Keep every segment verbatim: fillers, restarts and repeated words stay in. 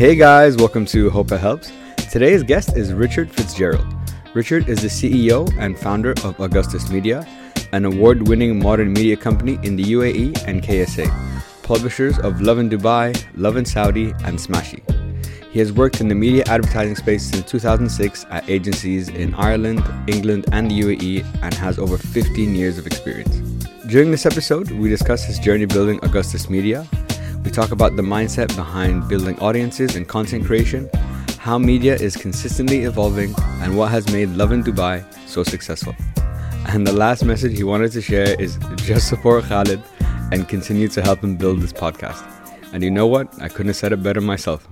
Hey guys, welcome to Hope It Helps. Today's guest is Richard Fitzgerald. Richard is the C E O and founder of Augustus Media, an award-winning modern media company in the U A E and K S A, publishers of Lovin Dubai, Lovin Saudi, and Smashy. He has worked in the media advertising space since two thousand six at agencies in Ireland, England, and the U A E, and has over fifteen years of experience. During this episode, we discuss his journey building Augustus Media. We talk about the mindset behind building audiences and content creation, how media is consistently evolving, and what has made Lovin Dubai so successful. And the last message he wanted to share is just support Khalid and continue to help him build this podcast. And you know what? I couldn't have said it better myself.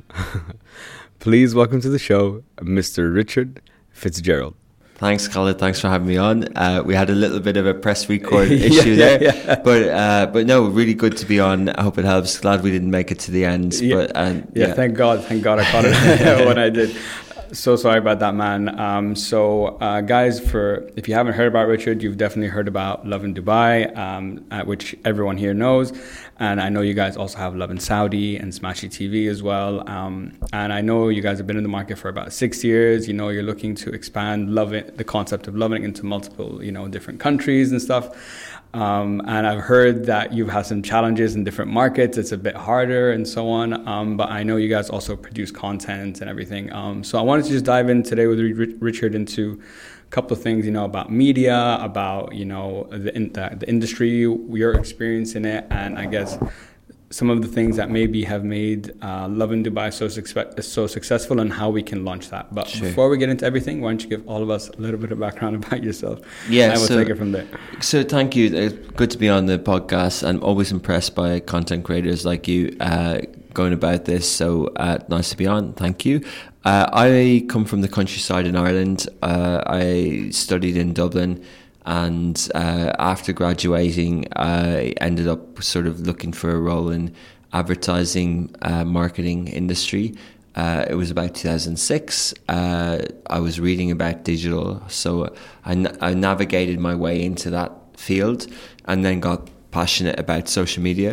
Please welcome to the show, Mister Richard Fitzgerald. Thanks, Khalid. Thanks for having me on. Uh, we had a little bit of a press record issue yeah, there, yeah. but uh, but no, really good to be on. I hope it helps. Glad we didn't make it to the end. Yeah, but, uh, yeah, yeah, thank God. Thank God I caught it when I did. So sorry about that, man. Um, so, uh, guys, for if you haven't heard about Richard, you've definitely heard about Lovin Dubai, um, uh, which everyone here knows. And I know you guys also have Lovin Saudi and Smashy T V as well. Um, and I know you guys have been in the market for about six years. You know, you're looking to expand Lovin, the concept of Lovin into multiple, you know, different countries and stuff. Um, and I've heard that you've had some challenges in different markets. It's a bit harder and so on. Um, but I know you guys also produce content and everything. Um, so I wanted to just dive in today with Richard into a couple of things, you know, about media, about, you know, the, in, the, the industry, your experience in it, and I guess some of the things that maybe have made uh, Lovin Dubai so, success- so successful and how we can launch that. But sure. Before we get into everything, why don't you give all of us a little bit of background about yourself? Yeah, and we'll so, take it from there. So thank you. It's good to be on the podcast. I'm always impressed by content creators like you uh, going about this. So uh, nice to be on. Thank you. Uh, I come from the countryside in Ireland. Uh, I studied in Dublin. And uh, after graduating, I ended up sort of looking for a role in advertising, uh, marketing industry. Uh, it was about two thousand six. Uh, I was reading about digital, so I, na- I navigated my way into that field, and then got passionate about social media,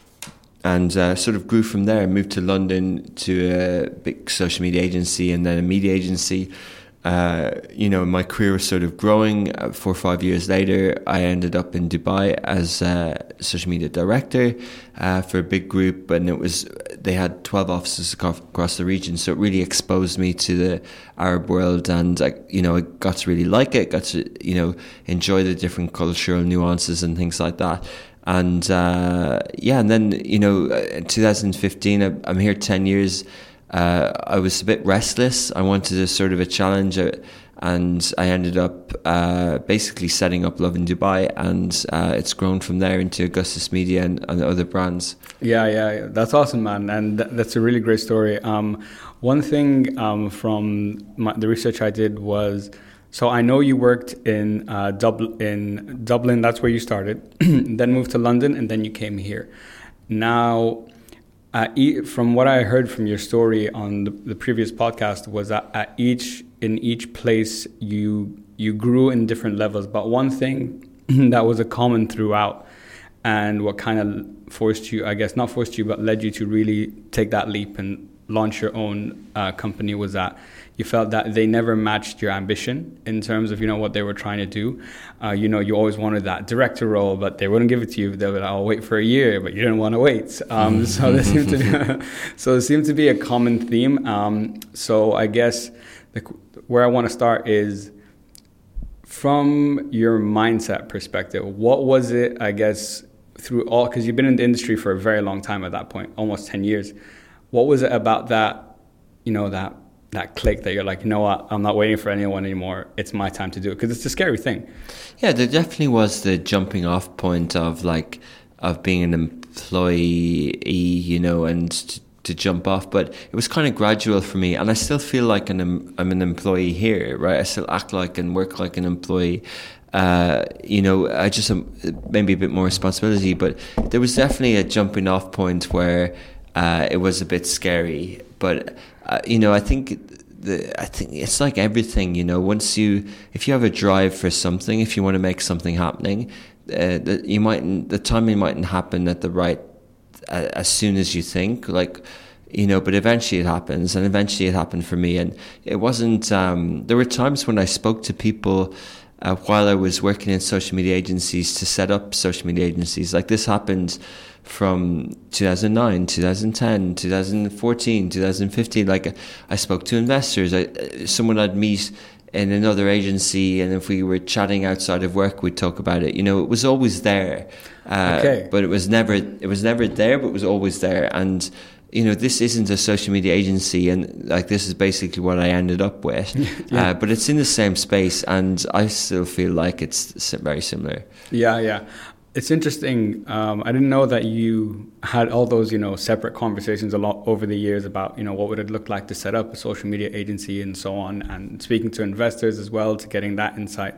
and uh, sort of grew from there. I moved to London to a big social media agency, and then a media agency. Uh, you know, my career was sort of growing. Uh, four or five years later, I ended up in Dubai as a social media director uh, for a big group, and it was they had twelve offices across the region, so it really exposed me to the Arab world, and I, you know, I got to really like it, got to you know enjoy the different cultural nuances and things like that. And uh, yeah, and then you know, in two thousand fifteen, I, I'm here ten years. Uh, I was a bit restless. I wanted a sort of a challenge, uh, and I ended up uh, basically setting up Lovin Dubai, and uh, it's grown from there into Augustus Media and, and other brands. Yeah, yeah, that's awesome, man, and th- that's a really great story. Um, one thing um, from my, the research I did was, so I know you worked in uh, Dub- in Dublin. That's where you started, then moved to London, and then you came here. Now. Uh, e- from what I heard from your story on the, the previous podcast was that at each in each place you you grew in different levels, but one thing that was a common throughout, and what kind of forced you, I guess not forced you, but led you to really take that leap and launch your own uh, company, was that you felt that they never matched your ambition in terms of, you know, what they were trying to do. Uh, you know, you always wanted that director role, but they wouldn't give it to you. They would, I'll wait for a year, but you didn't want to wait. Um, so there seemed to be, so there seemed to be a common theme. Um, so I guess the, where I want to start is from your mindset perspective. What was it, I guess, through all, because you've been in the industry for a very long time at that point, almost ten years. What was it about that, you know, that that click that you're like, you know what, I'm not waiting for anyone anymore. It's my time to do it. Because it's a scary thing. Yeah, there definitely was the jumping off point of like, of being an employee, you know, and to, to jump off. But it was kind of gradual for me. And I still feel like an, I'm an employee here, right? I still act like and work like an employee. Uh, you know, I just um, maybe a bit more responsibility. But there was definitely a jumping off point where uh, it was a bit scary. But Uh, you know, I think the I think it's like everything. You know, once you, if you have a drive for something, if you want to make something happening, uh, that you might the timing mightn't happen at the right uh, as soon as you think. Like, you know, but eventually it happens, and eventually it happened for me. And it wasn't, um, there were times when I spoke to people uh, while I was working in social media agencies to set up social media agencies. Like this happened from two thousand nine, two thousand ten, two thousand fourteen, two thousand fifteen. Like I spoke to investors, I, someone I'd meet in another agency, and if we were chatting outside of work, we'd talk about it. You know, it was always there, uh, okay. but it was never, it was never there, but it was always there. And you know, this isn't a social media agency, and like this is basically what I ended up with. yeah. uh, but it's in the same space, and I still feel like it's very similar. Yeah, yeah. It's interesting. Um, I didn't know that you had all those, you know, separate conversations a lot over the years about, you know, what would it look like to set up a social media agency and so on, and speaking to investors as well to getting that insight.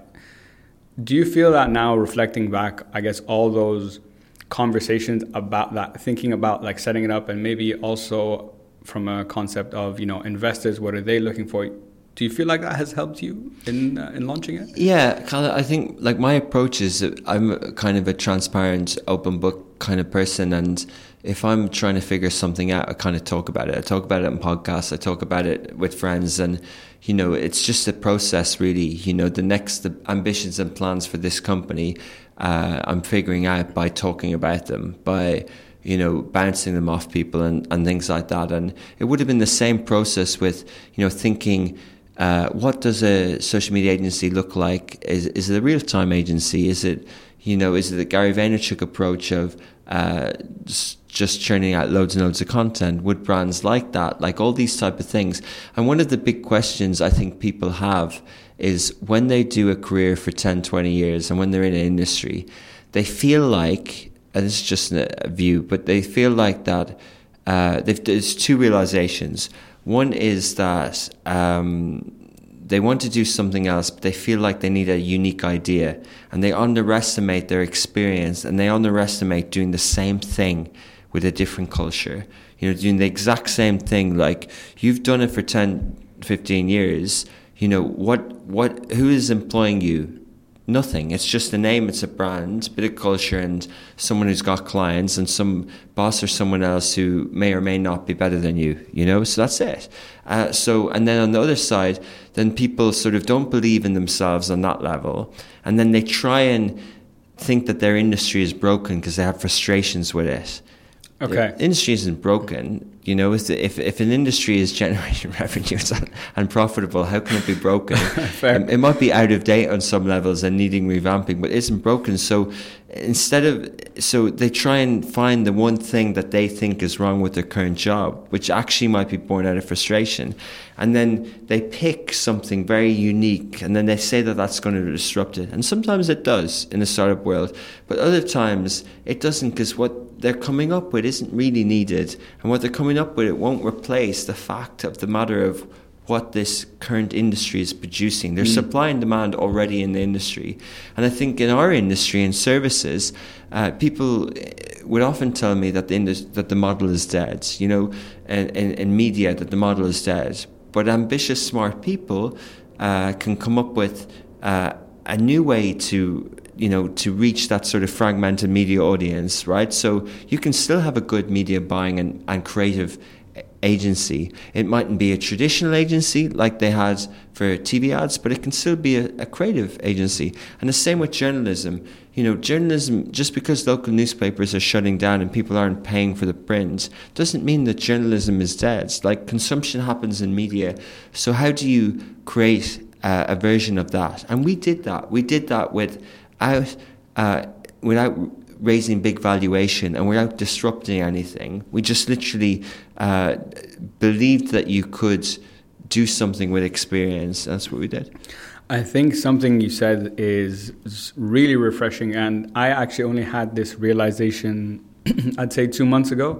Do you feel that now, reflecting back, I guess all those conversations about that, thinking about like setting it up, and maybe also from a concept of, you know, investors, what are they looking for? Do you feel like that has helped you in uh, in launching it? Yeah, kind of. I think like my approach is that I'm kind of a transparent, open book kind of person, and if I'm trying to figure something out, I kind of talk about it. I talk about it on podcasts. I talk about it with friends, and you know, it's just a process, really. You know, the next the ambitions and plans for this company, uh, I'm figuring out by talking about them, by you know, bouncing them off people and, and things like that. And it would have been the same process with, you know, thinking. Uh, what does a social media agency look like? Is is it a real-time agency? Is it, you know, is it the Gary Vaynerchuk approach of uh, just churning out loads and loads of content? Would brands like that? Like all these type of things. And one of the big questions I think people have is when they do a career for ten, twenty years and when they're in an industry, they feel like, and this is just a view, but they feel like that uh, there's two realizations. One is that um, they want to do something else, but they feel like they need a unique idea, and they underestimate their experience, and they underestimate doing the same thing with a different culture. You know, doing the exact same thing. Like you've done it for ten, fifteen years. You know, what, what, who is employing you? Nothing. It's just a name, it's a brand, bit of culture, and someone who's got clients, and some boss or someone else who may or may not be better than you, you know, so that's it. Uh, so, and then on the other side, then people sort of don't believe in themselves on that level, and then they try and think that their industry is broken because they have frustrations with it. Okay. The industry isn't broken. You know, if if, if an industry is generating revenues and, and profitable, how can it be broken? it, it might be out of date on some levels and needing revamping, but it isn't broken. So instead of, so they try and find the one thing that they think is wrong with their current job, which actually might be born out of frustration. And then they pick something very unique, and then they say that that's going to disrupt it. And sometimes it does in the startup world, but other times it doesn't, because what they're coming up with isn't really needed, and what they're coming up with, it won't replace the fact of the matter of what this current industry is producing. There's mm. supply and demand already in the industry. And I think in our industry and services, uh, people would often tell me that the indus- that the model is dead, you know, and in media that the model is dead. But ambitious, smart people uh, can come up with uh, a new way to, you know, to reach that sort of fragmented media audience, right? So you can still have a good media buying and, and creative agency. It mightn't be a traditional agency like they had for T V ads, but it can still be a, a creative agency. And the same with journalism. You know, journalism, just because local newspapers are shutting down and people aren't paying for the print, doesn't mean that journalism is dead. Like, consumption happens in media. So how do you create uh, a version of that? And we did that. We did that without, uh, without raising big valuation and without disrupting anything. We just literally uh, believed that you could do something with experience. That's what we did. I think something you said is really refreshing, and I actually only had this realization I'd say two months ago.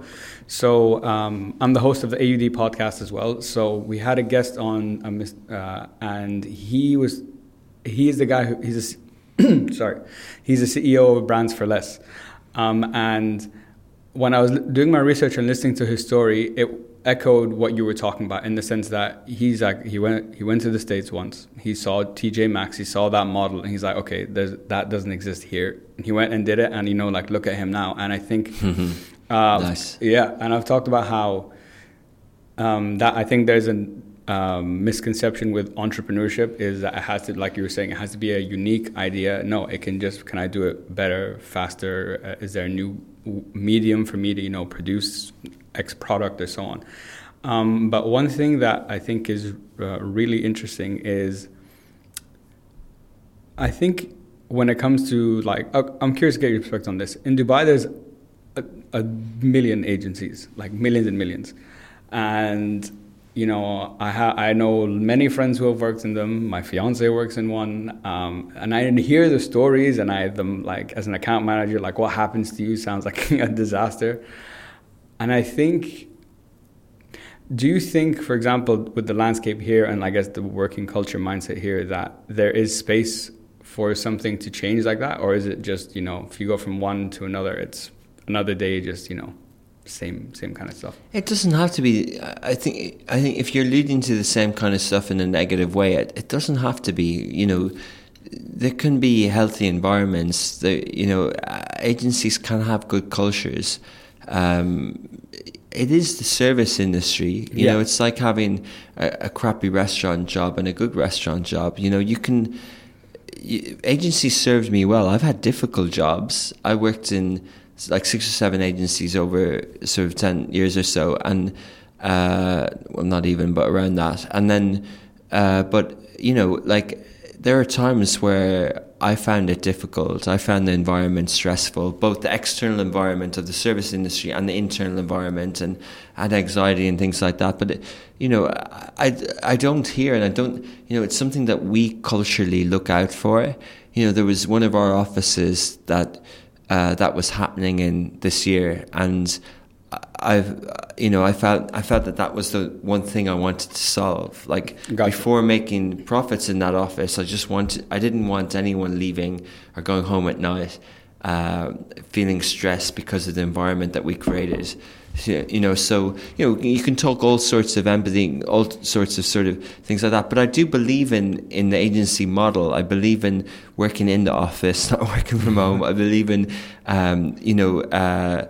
So um, I'm the host of the A U D podcast as well. So we had a guest on, a, uh, and he was he is the guy who he's a sorry he's the C E O of Brands for Less. Um, and when I was doing my research and listening to his story, it echoed what you were talking about, in the sense that he's like he went he went to the States once. He saw T J Maxx, he saw that model, and he's like, okay, there's that doesn't exist here. And he went and did it, and you know, like, look at him now. And I think, uh, nice. yeah. And I've talked about how Um, that I think there's a um, misconception with entrepreneurship is that it has to, like you were saying, it has to be a unique idea. No, it can just, can I do it better, faster? Uh, is there a new medium for me to, you know, produce X product or so on? Um, but one thing that I think is uh, really interesting is, I think when it comes to like, uh, I'm curious to get your perspective on this. In Dubai, there's a, a million agencies, like millions and millions. And, you know, I ha- I know many friends who have worked in them. My fiance works in one. Um, and I hear the stories, and I them like, as an account manager, like what happens to you sounds like a disaster. And I think, do you think, for example, with the landscape here and I guess the working culture mindset here, that there is space for something to change like that? Or is it just, you know, if you go from one to another, it's another day, just, you know, same same kind of stuff? It doesn't have to be. I think I think if you're leading to the same kind of stuff in a negative way, it, it doesn't have to be, you know, there can be healthy environments. There, you know, agencies can have good cultures. Um, it is the service industry. You yeah. know, it's like having a, a crappy restaurant job and a good restaurant job. You know, you can... You, agencies served me well. I've had difficult jobs. I worked in like six or seven agencies over sort of ten years or so. And, uh, well, not even, but around that. And then, uh, but, you know, like there are times where I found it difficult. I found the environment stressful, both the external environment of the service industry and the internal environment, and had anxiety and things like that. But, it, you know, I, I don't hear, and I don't, you know, it's something that we culturally look out for. You know, there was one of our offices that uh, that was happening in this year, and I've, you know, I felt I felt that that was the one thing I wanted to solve. Like gotcha. Before making profits in that office, I just wanted, I didn't want anyone leaving or going home at night uh, feeling stressed because of the environment that we created. You know, so you know, you can talk all sorts of empathy, all sorts of sort of things like that. But I do believe in in the agency model. I believe in working in the office, not working from home. I believe in, um, you know. Uh,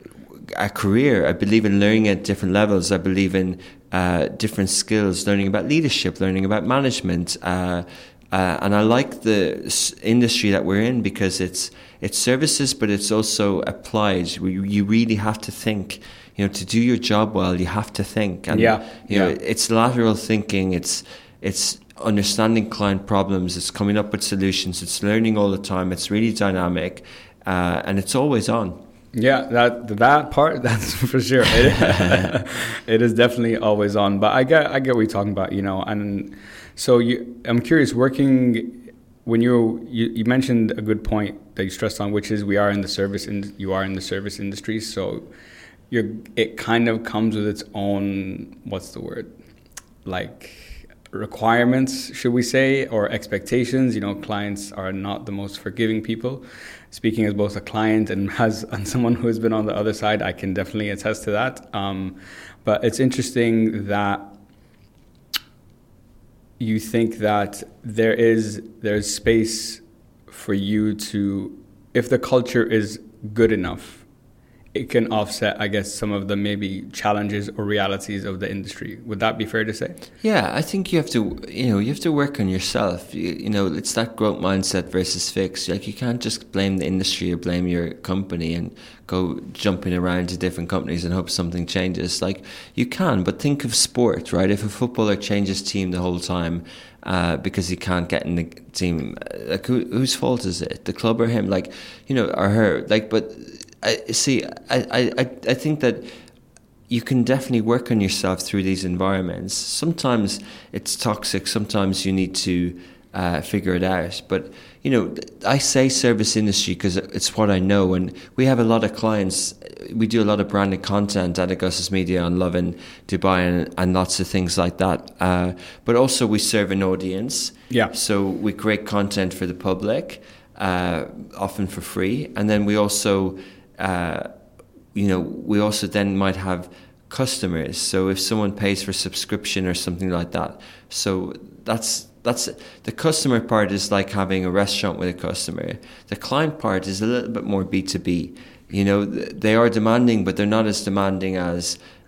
a career. I believe in learning at different levels. I believe in uh, different skills, learning about leadership, learning about management. Uh, uh, and I like the s- industry that we're in because it's it's services, but it's also applied. You, you really have to think. You know, to do your job well, you have to think. And, yeah. You know, yeah. it's lateral thinking. It's it's understanding client problems. It's coming up with solutions. It's learning all the time. It's really dynamic, uh, and it's always on. Yeah, that that part, that's for sure. It, it is definitely always on. But I get I get what you're talking about, you know. And so you, I'm curious, working when you you you mentioned a good point that you stressed on, which is we are in the service in you are in the service industry, so you're it kind of comes with its own, what's the word, like requirements, should we say, or expectations. You know, clients are not the most forgiving people. Speaking as both a client and as and someone who has been on the other side, I can definitely attest to that. Um, but it's interesting that you think that there is there's space for you to, if the culture is good enough, it can offset, I guess, some of the maybe challenges or realities of the industry. Would that be fair to say? Yeah, I think you have to, you know, you have to work on yourself. You, you know, it's that growth mindset versus fix. Like, you can't just blame the industry or blame your company and go jumping around to different companies and hope something changes. Like, you can, but think of sport, right? If a footballer changes team the whole time uh, because he can't get in the team, like, who, whose fault is it? The club or him? Like, you know, or her? Like, but I see. I, I, I think that you can definitely work on yourself through these environments. Sometimes it's toxic. Sometimes you need to uh, figure it out. But you know, I say service industry because it's what I know, and we have a lot of clients. We do a lot of branded content at Augustus Media on Lovin Dubai and, and lots of things like that. Uh, but also we serve an audience. Yeah. So we create content for the public, uh, often for free, and then we also. Uh, you know, we also then might have customers. So if someone pays for subscription or something like that, so that's that's the customer part is like having a restaurant with a customer. The client part is a little bit more B two B. You know, they are demanding, but they're not as demanding as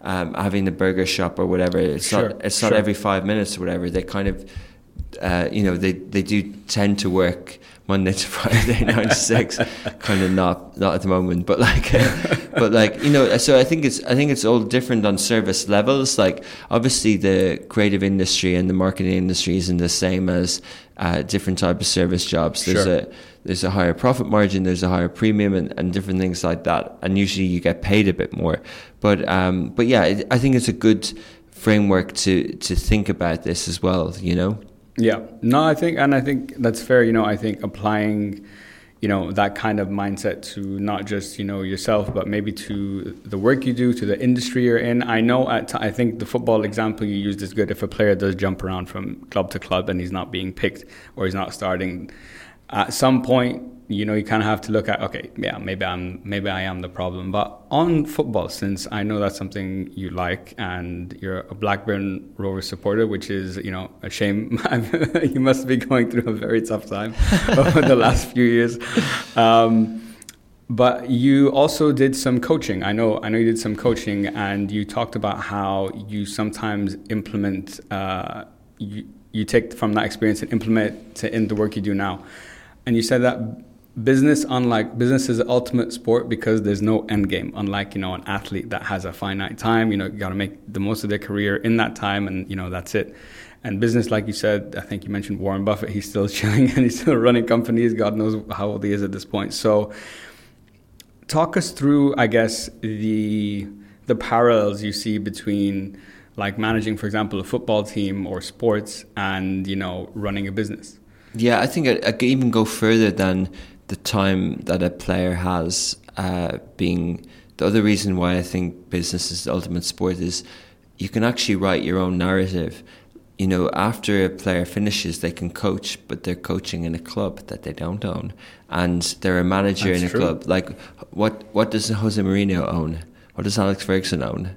um, having a burger shop or whatever. It's sure, not. It's sure. not every five minutes or whatever. They kind of, uh, you know, they, they do tend to work Monday to Friday, nine to six. Kind of not not at the moment, but like, uh, but like you know. So I think it's I think it's all different on service levels. Like obviously the creative industry and the marketing industry isn't the same as uh, different type of service jobs. There's Sure. a there's a higher profit margin, there's a higher premium, and, and different things like that. And usually you get paid a bit more. But um, but yeah, it, I think it's a good framework to to think about this as well. You know. Yeah, no, I think, and I think that's fair. You know, I think applying, you know, that kind of mindset to not just, you know, yourself, but maybe to the work you do, to the industry you're in. I know, at t- I think the football example you used is good. If a player does jump around from club to club and he's not being picked or he's not starting, at some point, you know, you kind of have to look at, okay, yeah, maybe I'm, maybe I am the problem. But on football, since I know that's something you like, and you're a Blackburn Rovers supporter, which is, you know, a shame. You must be going through a very tough time over the last few years. Um, but you also did some coaching. I know, I know you did some coaching, and you talked about how you sometimes implement, uh, you, you take from that experience and implement it in the work you do now. And you said that business, unlike business is the ultimate sport because there's no end game. Unlike, you know, an athlete that has a finite time, you know, you got to make the most of their career in that time, and, you know, that's it. And business, like you said, I think you mentioned Warren Buffett, he's still chilling and he's still running companies. God knows how old he is at this point. So talk us through, I guess, the the parallels you see between like managing, for example, a football team or sports and, you know, running a business. Yeah, I think I, I could even go further than the time that a player has uh, being. The other reason why I think business is the ultimate sport is you can actually write your own narrative. You know, after a player finishes, they can coach, but they're coaching in a club that they don't own, and they're a manager That's in a true. club. Like, what what does Jose Mourinho own? What does Alex Ferguson own?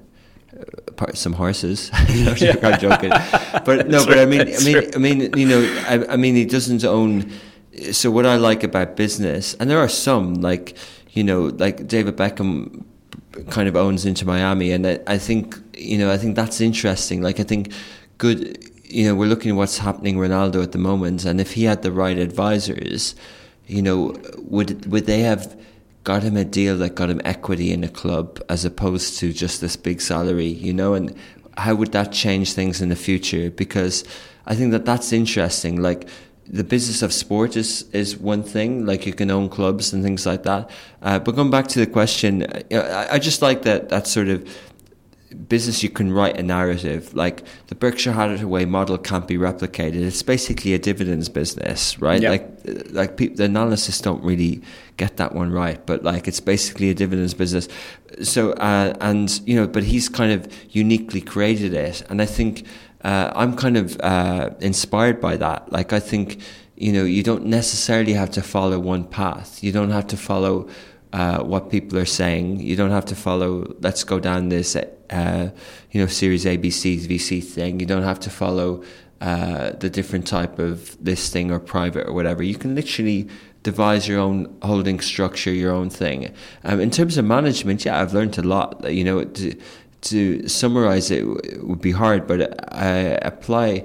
Uh, some horses. I'm joking, but no. But I mean, I mean, I mean, you know, I, I mean, he doesn't own. So what I like about business, and there are some, like, you know, like David Beckham kind of owns Inter Miami, and I, I think, you know, I think that's interesting. Like, I think good, you know, we're looking at what's happening Ronaldo at the moment, and if he had the right advisors, you know, would would they have got him a deal that got him equity in a club as opposed to just this big salary, you know, and how would that change things in the future? Because I think that that's interesting. Like, the business of sport is, is one thing, like you can own clubs and things like that. Uh, but going back to the question, I, I just like that, that sort of business, you can write a narrative. Like, the Berkshire Hathaway model can't be replicated. It's basically a dividends business, right? Yep. Like, like pe- the analysts don't really get that one right, but like, it's basically a dividends business. So, uh, and, you know, but he's kind of uniquely created it. And I think, Uh, I'm kind of uh, inspired by that. Like, I think, you know, you don't necessarily have to follow one path. You don't have to follow uh, what people are saying. You don't have to follow, let's go down this, uh, you know, Series A, B, C, V C thing. You don't have to follow uh, the different type of listing or private or whatever. You can literally devise your own holding structure, your own thing. Um, in terms of management, yeah, I've learned a lot. You know, to, To summarize it would be hard, but I apply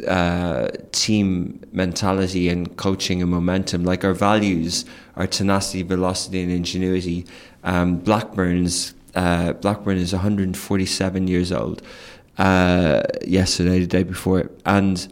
uh, team mentality and coaching and momentum. Like, our values are tenacity, velocity, and ingenuity. Um, Blackburn's uh, Blackburn is one hundred forty-seven years old. Uh, yesterday, the day before, and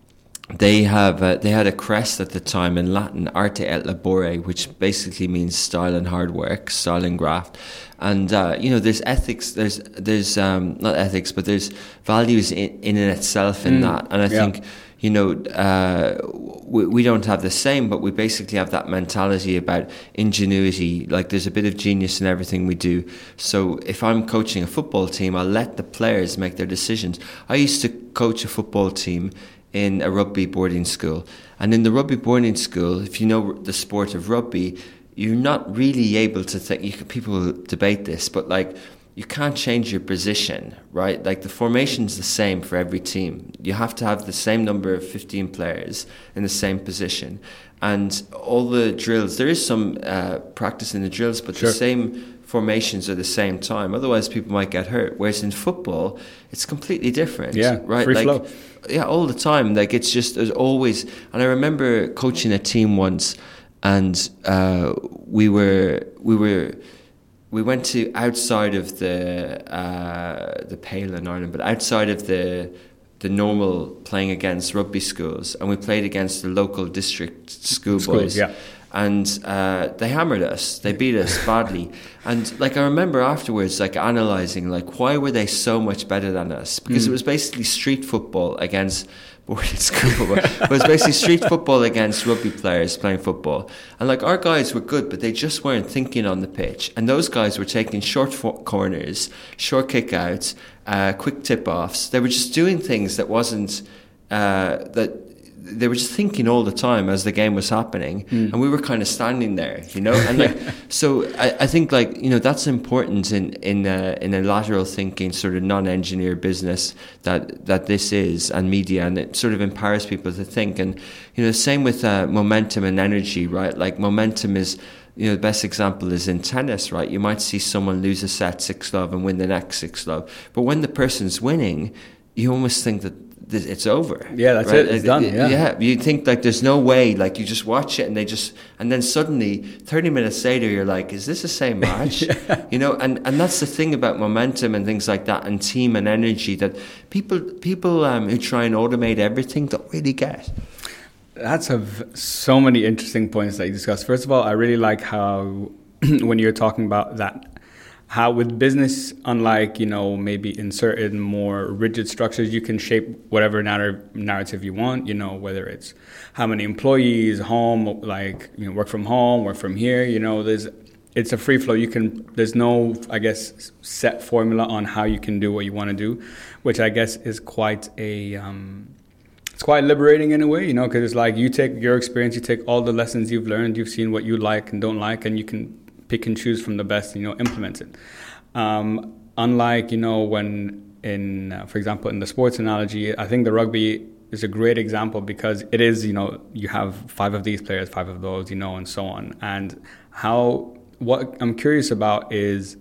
they have uh, they had a crest at the time in Latin, arte et labore, which basically means style and hard work, style and graft. And uh, you know, there's ethics, there's there's um, not ethics, but there's values in in itself in mm, that. And I yeah. think, you know, uh, we, we don't have the same, but we basically have that mentality about ingenuity. Like, there's a bit of genius in everything we do. So if I'm coaching a football team, I'll let the players make their decisions. I used to coach a football team in a rugby boarding school. And in the rugby boarding school, if you know the sport of rugby, you're not really able to think, you can, people debate this, but like, you can't change your position, right? Like, the formation's the same for every team. You have to have the same number of fifteen players in the same position. And all the drills, there is some uh, practice in the drills, but sure. the same formations are the same time. Otherwise, people might get hurt. Whereas in football, it's completely different. Yeah, right. Free like, flow. Yeah, all the time. Like it's just there's always. And I remember coaching a team once, and uh, we were we were. We went to outside of the uh, the Pale in Ireland, but outside of the the normal playing against rugby schools, and we played against the local district schoolboys. Schools, yeah. And uh, they hammered us. They beat us badly. And like I remember afterwards, like analysing, like why were they so much better than us? Because mm. it was basically street football against boarding school football. It was basically street football against rugby players playing football. And like our guys were good, but they just weren't thinking on the pitch. And those guys were taking short fo- corners, short kick-outs, uh, quick tip-offs. They were just doing things that wasn't uh, that. They were just thinking all the time as the game was happening, mm. and we were kind of standing there, you know. And like, so I, I think like you know that's important in in a, in a lateral thinking sort of non-engineer business that that this is, and media, and it sort of empowers people to think. And you know, same with uh, momentum and energy, right? Like momentum is. You know, the best example is in tennis, right? You might see someone lose a set six love and win the next six love, but when the person's winning, you almost think that it's over. Yeah, that's right? it. It's done. Yeah. yeah. You think like there's no way. Like you just watch it and they just, and then suddenly thirty minutes later you're like, is this the same match? yeah. You know, and, and that's the thing about momentum and things like that, and team and energy that people people um, who try and automate everything don't really get. That's a v- so many interesting points that you discussed. First of all, I really like how when you're talking about that. How with business, unlike, you know, maybe in certain more rigid structures, you can shape whatever narr- narrative you want, you know, whether it's how many employees, home, like, you know, work from home, work from here, you know, there's, it's a free flow. You can, there's no, I guess, set formula on how you can do what you want to do, which I guess is quite a, um, it's quite liberating in a way, you know, because it's like you take your experience, you take all the lessons you've learned, you've seen what you like and don't like, and you can pick and choose from the best, you know, implement it. Um, unlike, you know, when in, uh, for example, in the sports analogy, I think the rugby is a great example because it is, you know, you have five of these players, five of those, you know, and so on. And how, what I'm curious about is,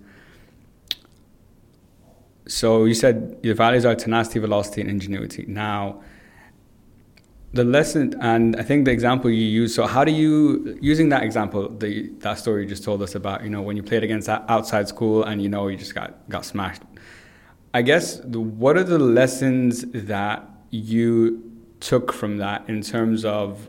so you said your values are tenacity, velocity, and ingenuity. Now, the lesson, and I think the example you use, so how do you, using that example, the that story you just told us about, you know, when you played against that outside school and, you know, you just got, got smashed. I guess, the, what are the lessons that you took from that in terms of,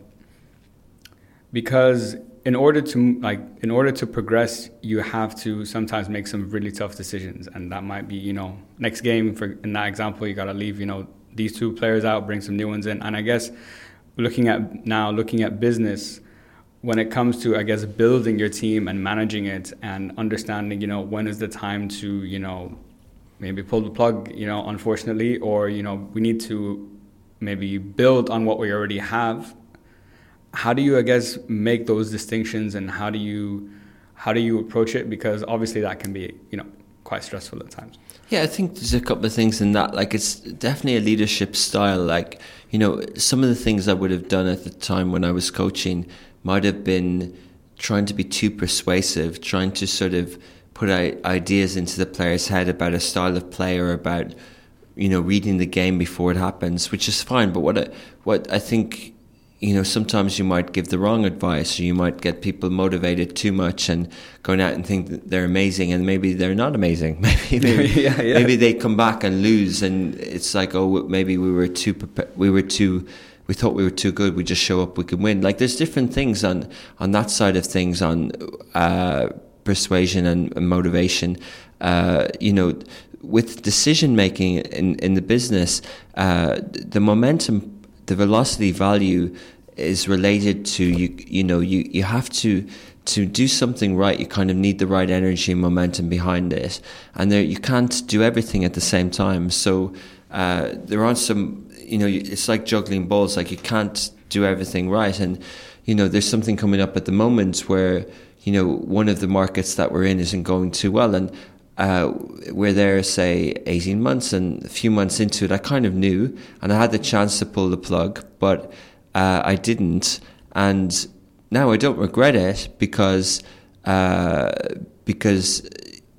because in order to, like, in order to progress, you have to sometimes make some really tough decisions. And that might be, you know, next game, for in that example, you got to leave, you know, these two players out, bring some new ones in. And I guess looking at now, looking at business, when it comes to, I guess, building your team and managing it and understanding, you know, when is the time to, you know, maybe pull the plug, you know, unfortunately, or, you know, we need to maybe build on what we already have. How do you, I guess, make those distinctions, and how do you, how do you approach it? Because obviously that can be, you know, quite stressful at times. Yeah, I think there's a couple of things in that. Like, it's definitely a leadership style. Like, you know, some of the things I would have done at the time when I was coaching might have been trying to be too persuasive, trying to sort of put ideas into the player's head about a style of play or about, you know, reading the game before it happens, which is fine. But what I, what I think, you know, sometimes you might give the wrong advice, or you might get people motivated too much and going out and think that they're amazing, and maybe they're not amazing. Maybe maybe, yeah, yeah. maybe they come back and lose, and it's like, oh, maybe we were too we were too we thought we were too good. We just show up, we can win. Like, there's different things on on that side of things, on uh, persuasion and, and motivation. Uh, you know, with decision making in in the business, uh, the momentum, the velocity value is related to you. You know, you, you have to to do something right. You kind of need the right energy and momentum behind it, and there you can't do everything at the same time. So uh, there are some. You know, it's like juggling balls. Like, you can't do everything right, and you know, there's something coming up at the moment where, you know, one of the markets that we're in isn't going too well, and Uh, we're there, say, eighteen months, and a few months into it, I kind of knew, and I had the chance to pull the plug, but uh, I didn't. And now I don't regret it because, uh, because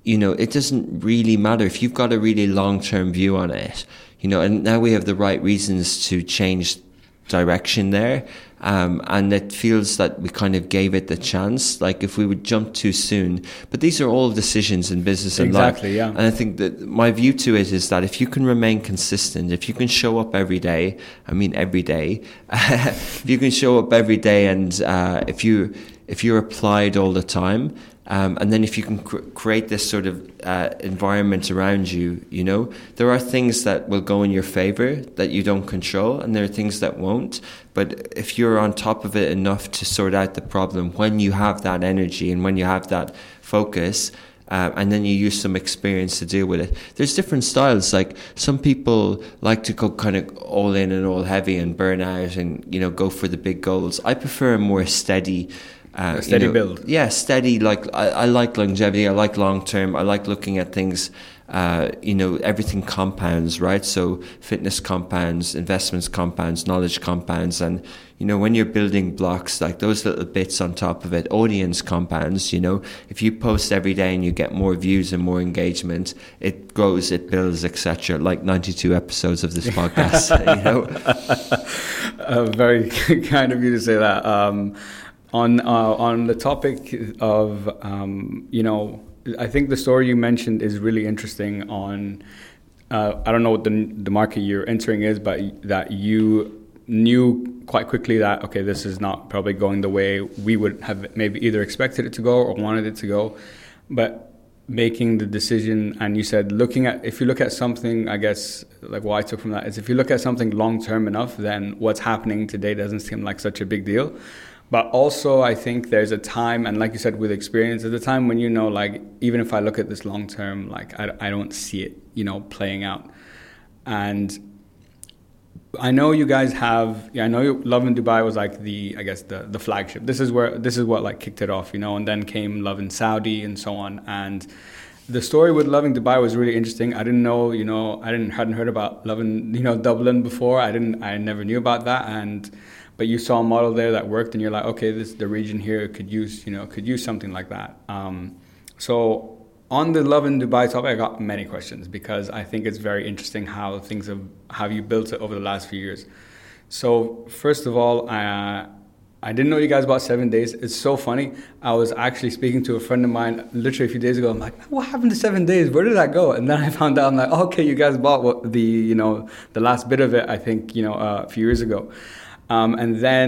you know, it doesn't really matter if you've got a really long-term view on it, you know, and now we have the right reasons to change direction there. Um, and it feels that we kind of gave it the chance, like if we would jump too soon. But these are all decisions in business and life. Exactly, yeah. And I think that my view to it is that if you can remain consistent, if you can show up every day, I mean every day, if you can show up every day and uh, if you if you're applied all the time, Um, and then if you can cr- create this sort of uh, environment around you, you know, there are things that will go in your favor that you don't control, and there are things that won't. But if you're on top of it enough to sort out the problem, when you have that energy and when you have that focus, uh, and then you use some experience to deal with it. There's different styles. Like some people like to go kind of all in and all heavy and burn out and, you know, go for the big goals. I prefer a more steady Uh, steady you know, build. Yeah, steady. Like I, I like longevity. I like long term. I like looking at things. Uh, you know, everything compounds, right? So fitness compounds, investments compounds, knowledge compounds, and you know when you're building blocks like those little bits on top of it, audience compounds. You know, if you post every day and you get more views and more engagement, it grows, it builds, et cetera. Like ninety-two episodes of this podcast. You know, uh, very kind of you to say that. Um, On uh, on the topic of, um, you know, I think the story you mentioned is really interesting on, uh, I don't know what the the market you're entering is, but that you knew quite quickly that, okay, this is not probably going the way we would have maybe either expected it to go or wanted it to go. But making the decision, and you said looking at, if you look at something, I guess, like what I took from that is if you look at something long-term enough, then what's happening today doesn't seem like such a big deal. But also, I think there's a time, and like you said, with experience, there's a time when you know, like, even if I look at this long term, like, I, I don't see it, you know, playing out. And I know you guys have, yeah, I know you, Lovin Dubai was like the, I guess, the, the flagship. This is where, this is what like kicked it off, you know, and then came Lovin Saudi and so on. And the story with Lovin Dubai was really interesting. I didn't know, you know, I didn't hadn't heard about Lovin, you know, Dublin before. I didn't, I never knew about that. And but you saw a model there that worked, and you're like, okay, this the region here could use, you know, could use something like that. Um, so on the Lovin Dubai topic, I got many questions because I think it's very interesting how things have, how you built it over the last few years. So first of all, uh, I didn't know you guys bought seven days. It's so funny. I was actually speaking to a friend of mine literally a few days ago. I'm like, what happened to seven days? Where did that go? And then I found out, I'm like, okay, you guys bought what the, you know, the last bit of it, I think, you know, uh, a few years ago. Um, and then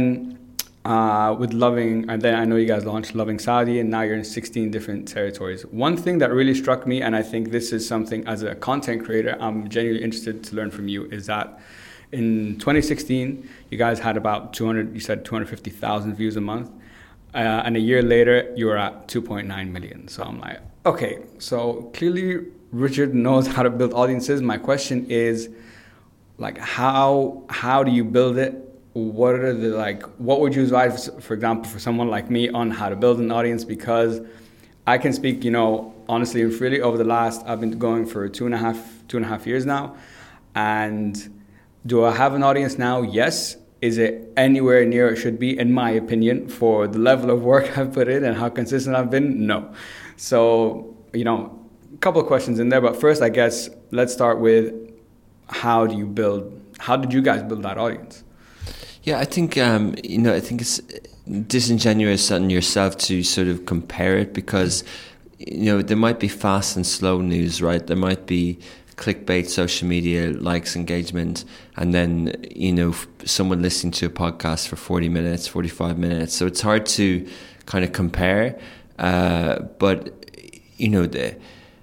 uh, with Lovin, and then I know you guys launched Lovin Saudi, and now you're in sixteen different territories. One thing that really struck me, and I think this is something as a content creator, I'm genuinely interested to learn from you, is that in twenty sixteen, you guys had about two hundred, you said two hundred fifty thousand views a month. Uh, and a year later, you were at two point nine million. So I'm like, okay, so clearly Richard knows how to build audiences. My question is, like, how how do you build it? What are the, like, what would you advise, for example, for someone like me on how to build an audience? Because I can speak, you know, honestly and freely, over the last, I've been going for two and a half, two and a half years now. And do I have an audience now? Yes. Is it anywhere near it should be, in my opinion, for the level of work I've put in and how consistent I've been? No. So, you know, a couple of questions in there. But first, I guess, let's start with how do you build, how did you guys build that audience? Yeah, I think um, you know. I think it's disingenuous on yourself to sort of compare it because you know there might be fast and slow news, right? There might be clickbait, social media, likes, engagement, and then you know someone listening to a podcast for forty minutes, forty-five minutes. So it's hard to kind of compare. Uh, but you know the.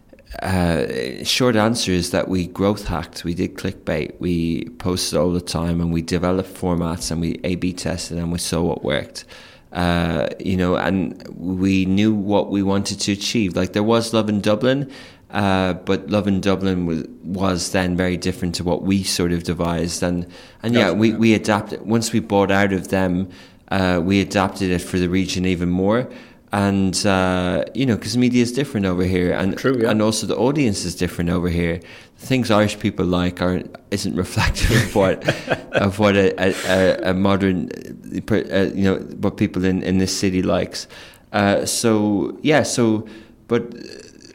Uh, short answer is that we growth hacked. We did clickbait. We posted all the time, and we developed formats, and we A B tested, and we saw what worked. Uh, you know, and we knew what we wanted to achieve. Like there was Lovin Dublin, uh, but Lovin Dublin was was then very different to what we sort of devised. And and yeah, we we adapted. Once we bought out of them, uh, we adapted it for the region even more. And, uh, you know, because media is different over here. And True, yeah. and also the audience is different over here. The things Irish people like aren't, isn't reflective of what of what a, a, a modern, uh, you know, what people in, in this city likes. Uh, so, yeah, so, but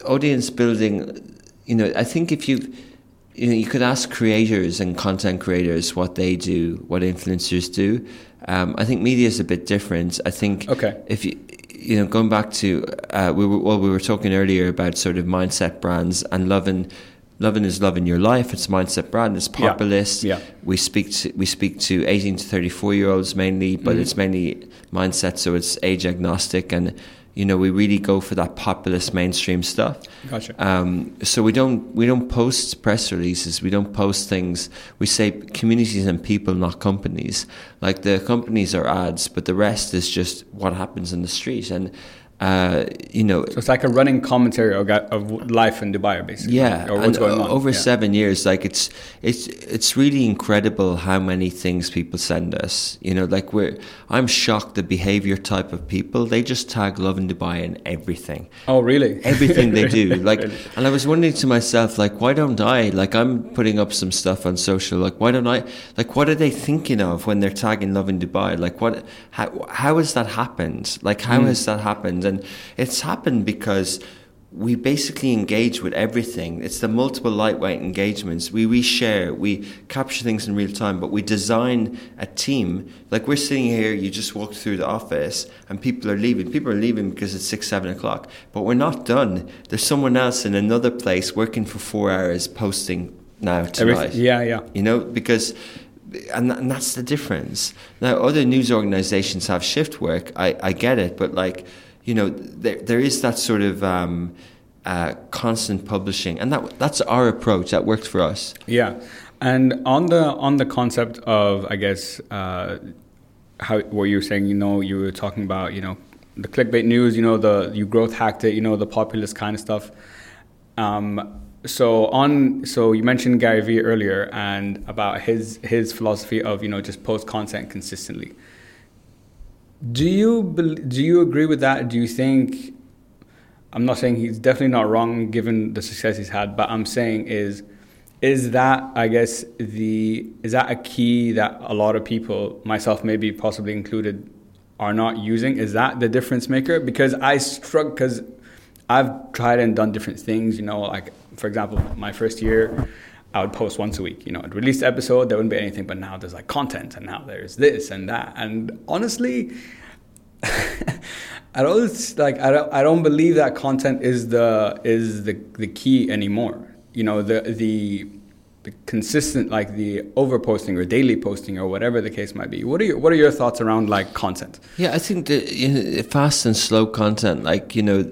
audience building, you know, I think if you, you know, you could ask creators and content creators what they do, what influencers do. Um, I think media is a bit different. I think okay. if you, you know, going back to, uh, we were, well, we were talking earlier about sort of mindset brands and loving, loving is loving your life. It's a mindset brand. It's populist. Yeah. Yeah. We speak to, we speak to eighteen to thirty-four year olds mainly, but mm-hmm. it's mainly mindset. So it's age agnostic, and, you know, we really go for that populist mainstream stuff. Gotcha. Um, so we don't we don't post press releases. We don't post things. We say communities and people, not companies. Like the companies are ads, but the rest is just what happens in the street. And uh, you know, so it's like a running commentary of, of life in Dubai, basically. Yeah, or what's and going on. Over yeah. seven years, like it's it's it's really incredible how many things people send us. You know, like we're I'm shocked the behavior type of people. They just tag Love in Dubai in everything. Oh, really? Everything they do. Like, really? And I was wondering to myself, like, why don't I? Like, I'm putting up some stuff on social. Like, why don't I? Like, what are they thinking of when they're tagging Love in Dubai? Like, what? How how has that happened? Like, how mm. has that happened? And it's happened because we basically engage with everything. It's the multiple lightweight engagements. We reshare, we capture things in real time, but we design a team. Like we're sitting here, you just walk through the office and people are leaving. People are leaving because it's six, seven o'clock. But we're not done. There's someone else in another place working for four hours posting now tonight. Everything. Yeah, yeah. You know, because... And, and that's the difference. Now, other news organizations have shift work. I, I get it, but like... You know, there there is that sort of um, uh, constant publishing, and that that's our approach. That works for us. Yeah, and on the on the concept of, I guess, uh, how what you were saying, you know, you were talking about, you know, the clickbait news, you know, the you growth hacked it, you know, the populist kind of stuff. Um, so on, so you mentioned Gary Vee earlier, and about his his philosophy of, you know, just post content consistently. Do you do you agree with that? Do you think, I'm not saying he's definitely not wrong given the success he's had, but I'm saying is, is that, I guess, the, is that a key that a lot of people, myself maybe possibly included, are not using? Is that the difference maker? Because I struck, because I've tried and done different things, you know, like, for example, my first year, I would post once a week, you know, I'd release the episode, there wouldn't be anything, but now there's like content, and now there's this and that. And honestly, I don't like, I don't, I don't believe that content is the, is the, the key anymore. You know, the, the, the consistent, like the over posting or daily posting or whatever the case might be. What are your, what are your thoughts around like content? Yeah, I think that, you know, fast and slow content, like, you know,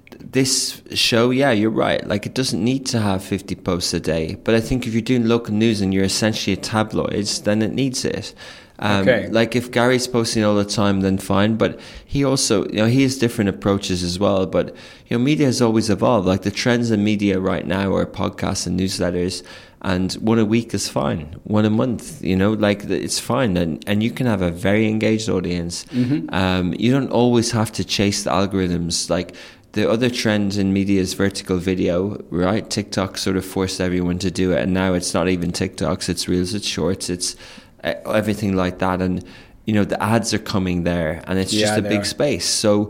this show, yeah, you're right. Like, it doesn't need to have fifty posts a day. But I think if you're doing local news and you're essentially a tabloid, then it needs it. Um, okay. Like, if Gary's posting all the time, then fine. But he also, you know, he has different approaches as well. But, you know, media has always evolved. Like, the trends in media right now are podcasts and newsletters. And one a week is fine. One a month, you know, like, it's fine. And, and you can have a very engaged audience. Mm-hmm. Um, you don't always have to chase the algorithms. Like, the other trend in media is vertical video, right? TikTok sort of forced everyone to do it, and now it's not even TikToks, it's Reels, it's Shorts, it's uh, everything like that. And, you know, the ads are coming there, and it's yeah, just a big are. space. So,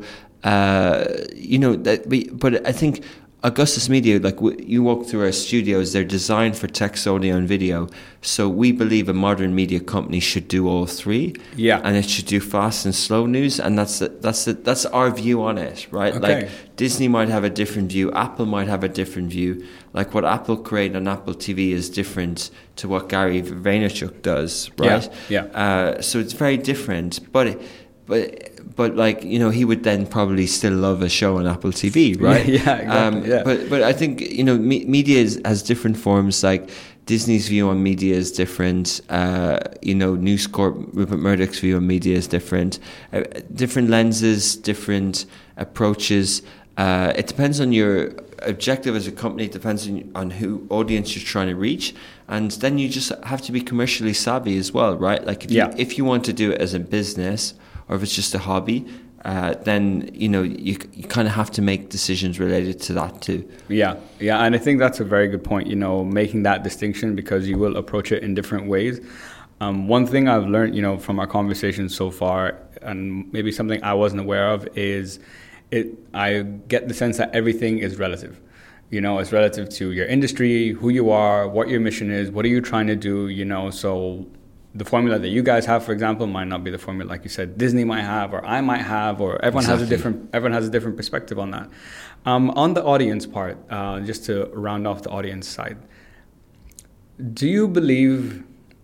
uh, you know, that. We, but I think Augustus Media, like w- you walk through our studios, they're designed for text, audio, and video. So we believe a modern media company should do all three. Yeah, and it should do fast and slow news, and that's the, that's the, that's our view on it, right? Okay. Like Disney might have a different view, Apple might have a different view. Like what Apple create on Apple T V is different to what Gary Vaynerchuk does, right? Yeah. yeah. Uh, so it's very different, but but. But like, you know, he would then probably still love a show on Apple T V, right? yeah, exactly. Um, yeah. But but I think, you know, me, media is, has different forms. Like Disney's view on media is different. Uh, you know, News Corp, Rupert Murdoch's view on media is different. Uh, different lenses, different approaches. Uh, it depends on your objective as a company. It depends on, on who audience you're trying to reach. And then you just have to be commercially savvy as well, right? Like if yeah. you, if you want to do it as a business, or if it's just a hobby, uh, then, you know, you you kind of have to make decisions related to that too. Yeah, yeah, and I think that's a very good point, you know, making that distinction, because you will approach it in different ways. Um, one thing I've learned, you know, from our conversations so far, and maybe something I wasn't aware of, is it. I get the sense that everything is relative. You know, it's relative to your industry, who you are, what your mission is, what are you trying to do, you know. So the formula that you guys have, for example, might not be the formula, like you said, Disney might have, or I might have, or everyone exactly. has a different everyone has a different perspective on that. Um, on the audience part, uh, just to round off the audience side, do you believe...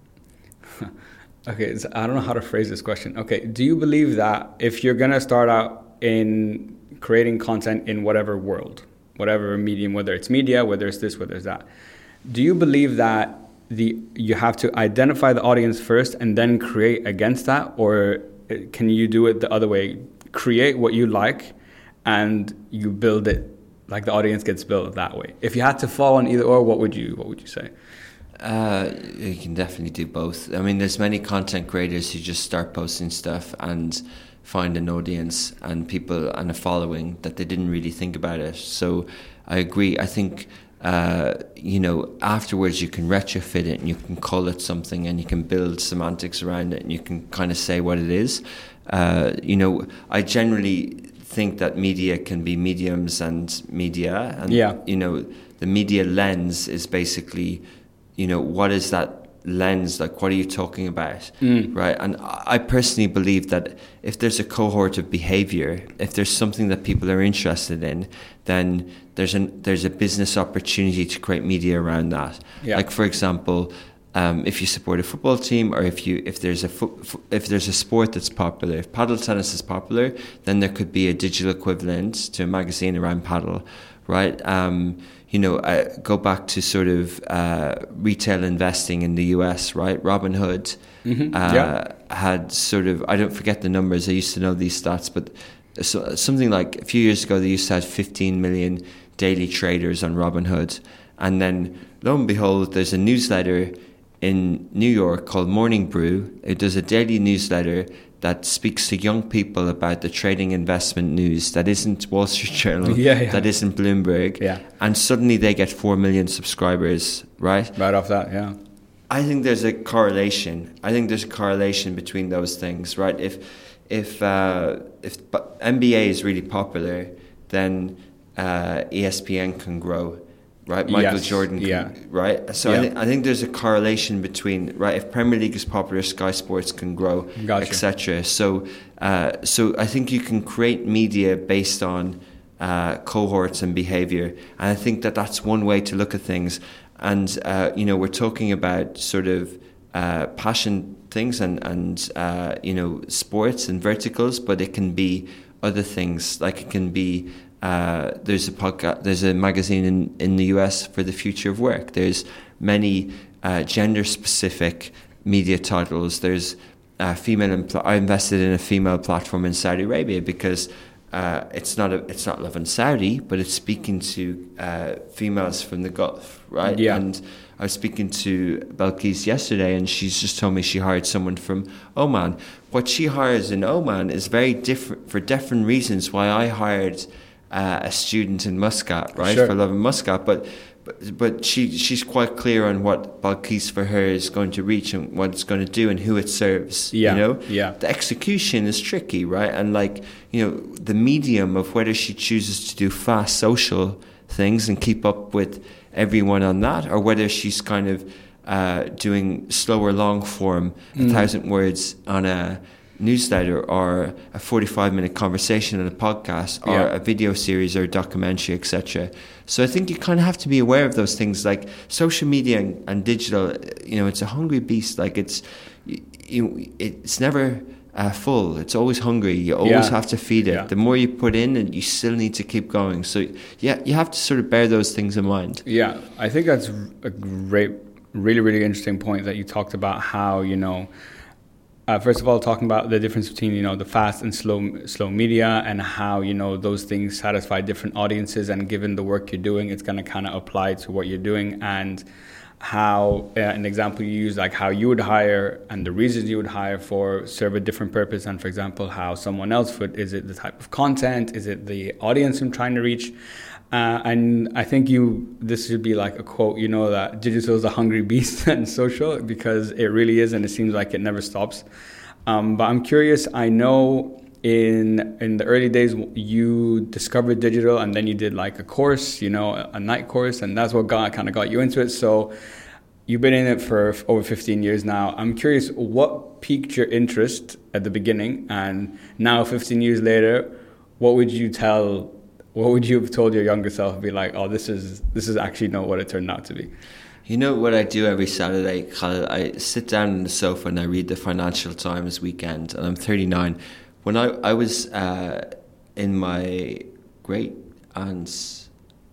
okay, so I don't know how to phrase this question. Okay, do you believe that if you're going to start out in creating content in whatever world, whatever medium, whether it's media, whether it's this, whether it's that, do you believe that the you have to identify the audience first and then create against that? Or can you do it the other way? Create what you like and you build it, like the audience gets built that way. If you had to fall on either or, what would you what would you say? Uh, you can definitely do both. I mean, there's many content creators who just start posting stuff and find an audience and people and a following that they didn't really think about it. So I agree. I think, uh, you know, afterwards you can retrofit it and you can call it something and you can build semantics around it and you can kind of say what it is. Uh, you know, I generally think that media can be mediums and media. And, yeah. you know, the media lens is basically, you know, what is that lens, like what are you talking about, mm. right? And I personally believe that if there's a cohort of behavior, if there's something that people are interested in, then there's an there's a business opportunity to create media around that. Yeah. Like for example, um, if you support a football team, or if you if there's a fo- if there's a sport that's popular, if paddle tennis is popular, then there could be a digital equivalent to a magazine around paddle, right? Um, You know, uh, go back to sort of uh, retail investing in the U S, right? Robinhood mm-hmm. uh, yeah. had sort of, I don't forget the numbers, I used to know these stats, but so, something like a few years ago, they used to have fifteen million daily traders on Robinhood. And then, lo and behold, there's a newsletter in New York called Morning Brew. It does a daily newsletter that speaks to young people about the trading investment news that isn't Wall Street Journal, yeah, yeah. that isn't Bloomberg, yeah. and suddenly they get four million subscribers, right? Right off that, yeah. I think there's a correlation. I think there's a correlation between those things, right? If if uh, if N B A is really popular, then uh, E S P N can grow. Right, Michael yes. Jordan, can, yeah. right? So yeah. I, th- I think there's a correlation between, right, if Premier League is popular, Sky Sports can grow, gotcha. et cetera. So, uh, so I think you can create media based on uh, cohorts and behavior, and I think that that's one way to look at things. And uh, you know, we're talking about sort of uh, passion things and and uh, you know, sports and verticals, but it can be other things, like it can be. Uh, there's a podcast, there's a magazine in, in the U S for the future of work. There's many uh, gender-specific media titles. There's uh, female. Impl- I invested in a female platform in Saudi Arabia because uh, it's not a, it's not Love in Saudi, but it's speaking to uh, females from the Gulf, right? Yeah. And I was speaking to Balkis yesterday, and she's just told me she hired someone from Oman. What she hires in Oman is very different for different reasons. Why I hired. Uh, a student in Muscat, right, sure. for Love in Muscat, but, but but she she's quite clear on what Balkis for her is going to reach and what it's going to do and who it serves. Yeah, you know, yeah. The execution is tricky, right, and like you know the medium of whether she chooses to do fast social things and keep up with everyone on that, or whether she's kind of uh, doing slower, long form, mm. a thousand words on a newsletter or a forty-five minute conversation on a podcast or yeah. a video series or a documentary, et cetera. So I think you kind of have to be aware of those things, like social media and, and digital. You know, it's a hungry beast. Like it's, you, you it's never uh, full. It's always hungry. You always yeah. have to feed it. Yeah. The more you put in, and you still need to keep going. So yeah, you have to sort of bear those things in mind. Yeah, I think that's a great, really, really interesting point that you talked about. How you know. Uh, first of all, talking about the difference between, you know, the fast and slow slow media and how, you know, those things satisfy different audiences, and given the work you're doing, it's going to kind of apply to what you're doing, and how uh, an example you use, like how you would hire and the reasons you would hire for serve a different purpose, and for example, how someone else would, is it the type of content, is it the audience I'm trying to reach? Uh, and I think you, this should be like a quote, you know, that digital is a hungry beast and social, because it really is, and it seems like it never stops. Um, but I'm curious, I know in in the early days you discovered digital, and then you did like a course, you know, a, a night course, and that's what got kind of got you into it. So you've been in it for over fifteen years now. I'm curious, what piqued your interest at the beginning, and now fifteen years later, what would you tell what would you have told your younger self? Be like, oh, this is this is actually not what it turned out to be. You know what I do every Saturday, Khaled? I sit down on the sofa and I read the Financial Times Weekend, and I'm thirty-nine. When I, I was uh, in my great aunt's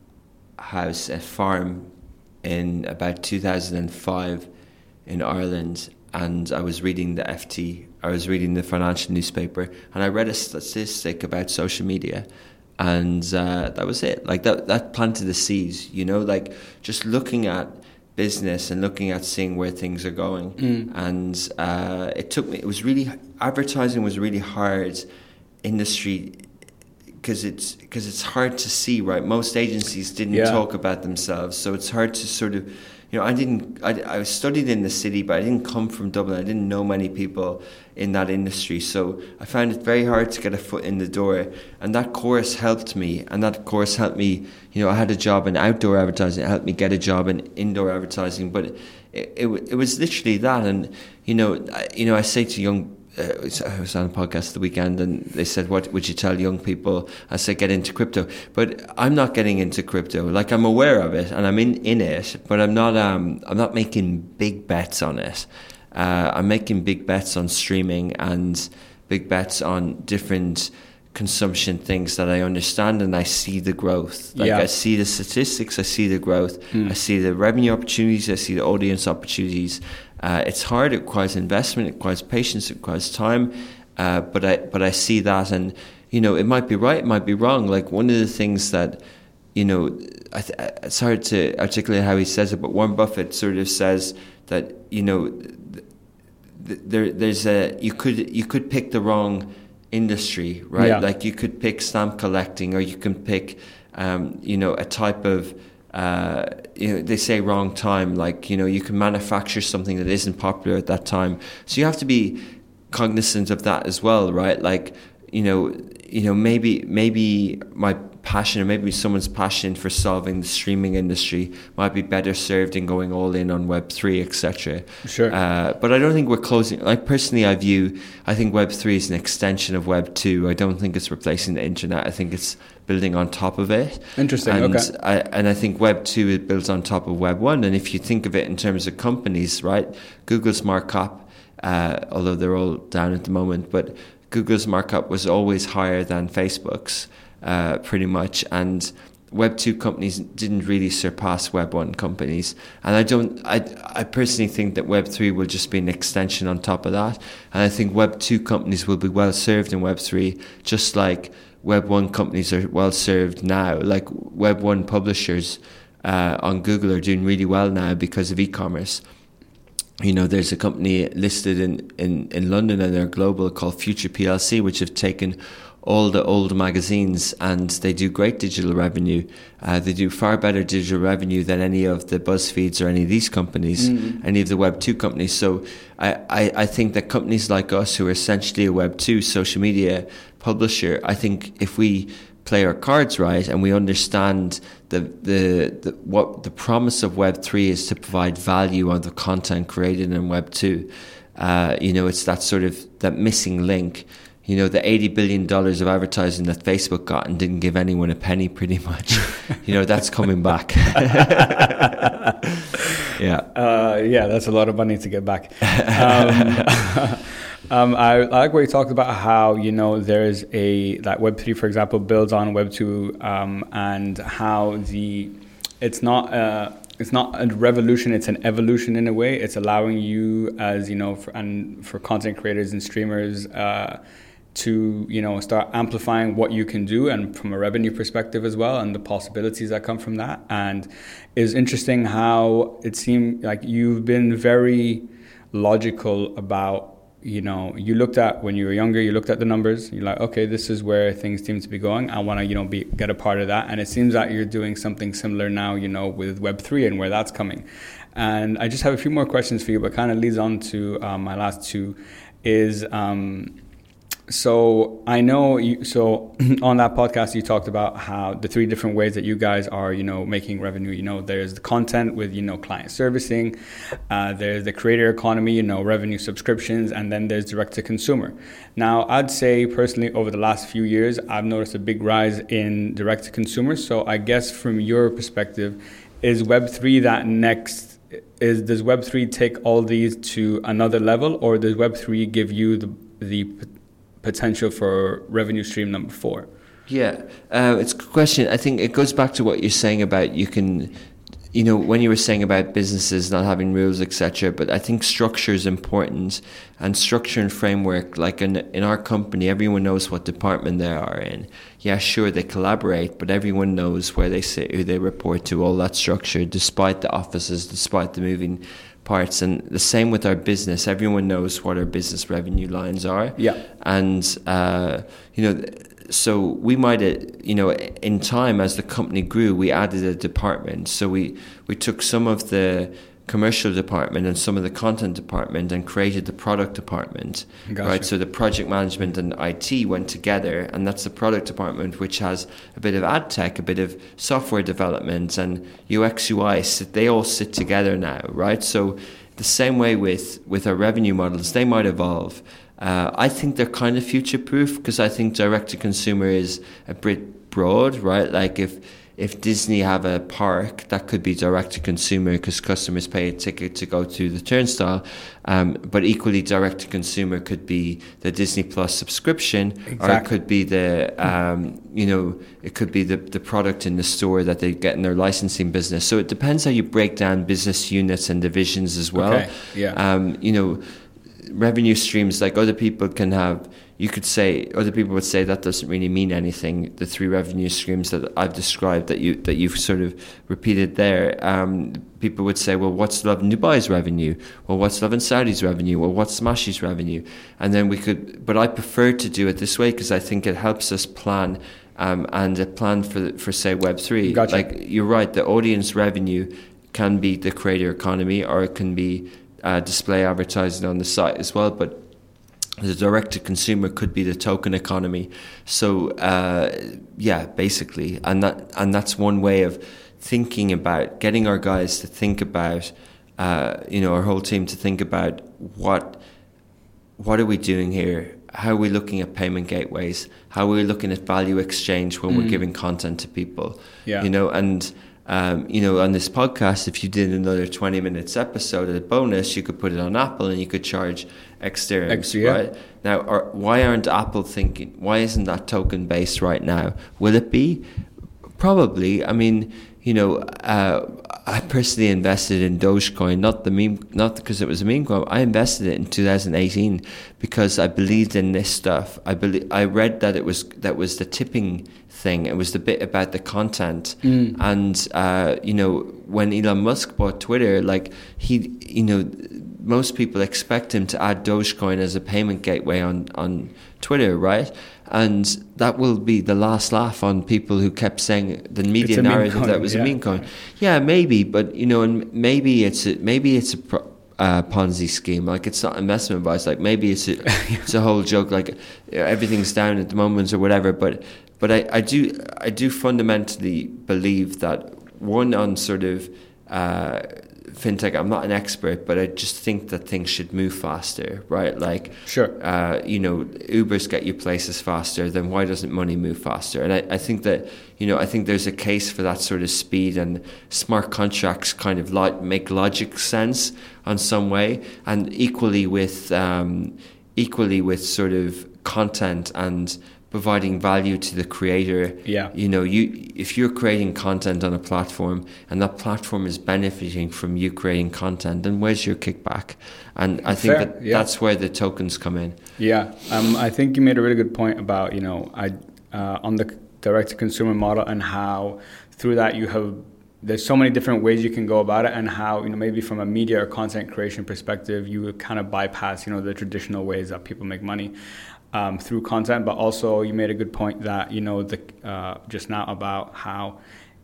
house, a farm, in about two thousand five in Ireland, and I was reading the F T, I was reading the financial newspaper, and I read a statistic about social media, and uh, that was it. Like that, that planted the seeds, you know, like just looking at business and looking at seeing where things are going. Mm. And uh, it took me, it was really, advertising was really hard industry because it's, because it's hard to see, right? Most agencies didn't yeah. talk about themselves. So it's hard to sort of, you know, I didn't, I, I studied in the city, but I didn't come from Dublin. I didn't know many people in that industry. So I found it very hard to get a foot in the door. And that course helped me. And that course helped me, you know, I had a job in outdoor advertising. It helped me get a job in indoor advertising. But it, it, it was literally that. And, you know, I, you know, I say to young Uh, I was on a podcast the weekend, and they said, what would you tell young people? I said, get into crypto. But I'm not getting into crypto. Like, I'm aware of it and I'm in, in it, but I'm not um I'm not making big bets on it. Uh, I'm making big bets on streaming and big bets on different consumption things that I understand, and I see the growth. Like yeah. I see the statistics, I see the growth, mm. I see the revenue opportunities, I see the audience opportunities. Uh, it's hard. It requires investment. It requires patience. It requires time. Uh, but I, but I see that, and you know, it might be right. It might be wrong. Like one of the things that, you know, I th- it's hard to articulate how he says it, but Warren Buffett sort of says that, you know, th- th- there, there's a you could you could pick the wrong industry, right? Yeah. Like you could pick stamp collecting, or you can pick, um, you know, a type of. Uh, you know, they say wrong time, like, you know, you can manufacture something that isn't popular at that time. So you have to be cognizant of that as well, right? Like, you know, you know, maybe maybe my passion, or maybe someone's passion for solving the streaming industry might be better served in going all in on Web three, et cetera. Sure. Uh, but I don't think we're closing. Like personally, I view, I think Web three is an extension of Web two. I don't think it's replacing the internet. I think it's building on top of it. Interesting. And okay. I, and I think Web two is built on top of Web one. And if you think of it in terms of companies, right? Google's markup, uh, although they're all down at the moment, but Google's markup was always higher than Facebook's, uh, pretty much. And Web two companies didn't really surpass Web one companies. And I don't, I, I personally think that Web three will just be an extension on top of that. And I think Web two companies will be well served in Web three, just like Web one companies are well served now. Like Web one publishers uh, on Google are doing really well now because of e-commerce. You know, there's a company listed in, in, in London, and they're global, called Future P L C, which have taken all the old magazines, and they do great digital revenue. Uh, they do far better digital revenue than any of the BuzzFeeds or any of these companies, mm. any of the Web two companies. So I, I, I think that companies like us, who are essentially a Web two social media publisher, I think if we play our cards right and we understand the, the the what the promise of Web three is, to provide value on the content created in Web two, uh, you know, it's that sort of that missing link. You know, the eighty billion dollars of advertising that Facebook got and didn't give anyone a penny, pretty much. You know, that's coming back. yeah. Uh, yeah, that's a lot of money to get back. Um, um, I, I like where you talked about how, you know, there's a, that Web three, for example, builds on Web two, um, and how the, it's not a, it's not a revolution, it's an evolution in a way. It's allowing you as, you know, for, and for content creators and streamers, uh, to, you know, start amplifying what you can do, and from a revenue perspective as well, and the possibilities that come from that. And it's interesting how it seemed like you've been very logical about, you know, you looked at, when you were younger, you looked at the numbers, you're like, okay, this is where things seem to be going. I want to, you know, be get a part of that. And it seems that you're doing something similar now, you know, with Web three and where that's coming. And I just have a few more questions for you, but kind of leads on to um, my last two is, um, So I know you, so on that podcast, you talked about how the three different ways that you guys are, you know, making revenue. You know, there's the content with, you know, client servicing, uh, there's the creator economy, you know, revenue subscriptions, and then there's direct to consumer. Now, I'd say personally over the last few years, I've noticed a big rise in direct to consumer. So I guess from your perspective, is Web three that next, is does Web three take all these to another level, or does Web three give you the the potential for revenue stream number four? Yeah, uh, it's a good question. I think it goes back to what you're saying about you can, you know, when you were saying about businesses not having rules, et cetera. But I think structure is important, and structure and framework. Like in in our company, everyone knows what department they are in. Yeah, sure, they collaborate, but everyone knows where they sit, who they report to, all that structure, despite the offices, despite the moving parts. And the same with our business. Everyone knows what our business revenue lines are. Yeah. And, uh, you know, so we might, uh, you know, in time as the company grew, we added a department. So we, we took some of the commercial department and some of the content department and created the product department. Gotcha. Right? So the project management and I T went together, and that's the product department, which has a bit of ad tech, a bit of software development, and U X U I. They all sit together now, right? So the same way with, with our revenue models, they might evolve. Uh, I think they're kind of future-proof because I think direct-to-consumer is a bit broad, right? Like if if Disney have a park, that could be direct-to-consumer because customers pay a ticket to go to the turnstile. Um, but equally, direct-to-consumer could be the Disney Plus subscription, exactly. Or it could be the, um, you know, it could be the, the product in the store that they get in their licensing business. So it depends how you break down business units and divisions as well. Okay. Yeah. Um, you know, revenue streams, like other people can have, you could say, other people would say that doesn't really mean anything. The three revenue streams that I've described, that you that you've sort of repeated there, um, people would say, well, what's Lovin Dubai's revenue? Well, what's Lovin Saudi's revenue? Well, what's Smashy's revenue? And then we could, but I prefer to do it this way because I think it helps us plan um, and a plan for for say Web three. Gotcha. Like you're right, the audience revenue can be the creator economy, or it can be uh, display advertising on the site as well, but the direct-to-consumer could be the token economy. So, uh, yeah, basically, and that and that's one way of thinking about getting our guys to think about, uh, you know, our whole team to think about what what are we doing here? How are we looking at payment gateways? How are we looking at value exchange when mm. we're giving content to people? Yeah, you know, and. Um, you know, on this podcast, if you did another twenty minutes episode as a bonus, you could put it on Apple and you could charge X dirhams, Extra, yeah. right? Now, are, why aren't Apple thinking, why isn't that token based right now? Will it be? Probably. I mean, you know, uh, I personally invested in Dogecoin, not the meme, not because it was a meme coin. I invested it in two thousand eighteen because I believed in this stuff. I believe, I read that it was, that was the tipping thing. It was the bit about the content. Mm. And, uh, you know, when Elon Musk bought Twitter, like he, you know, most people expect him to add Dogecoin as a payment gateway on, on Twitter, right? And that will be the last laugh on people who kept saying the media narrative that was yeah. a meme coin. Yeah, maybe, but you know, and maybe it's a, maybe it's a uh, Ponzi scheme. Like it's not investment advice. Like maybe it's a, it's a whole joke. Like everything's down at the moment or whatever. But but I, I do I do fundamentally believe that one on sort of. Uh, fintech, I'm not an expert, but I just think that things should move faster, right? Like, sure, uh, you know, Ubers get you places faster, then why doesn't money move faster? And I, I think that, you know, I think there's a case for that sort of speed, and smart contracts kind of like make logic sense on some way, and equally with, um, equally with sort of content and providing value to the creator. Yeah. You know, you if you're creating content on a platform and that platform is benefiting from you creating content, then where's your kickback? And I think Fair, that yeah. that's where the tokens come in. Yeah. Um, I think you made a really good point about, you know, I uh, on the direct to consumer model, and how through that you have, there's so many different ways you can go about it, and how, you know, maybe from a media or content creation perspective, you kind of bypass, you know, the traditional ways that people make money. Um, through content, but also you made a good point that, you know, the uh, just now about how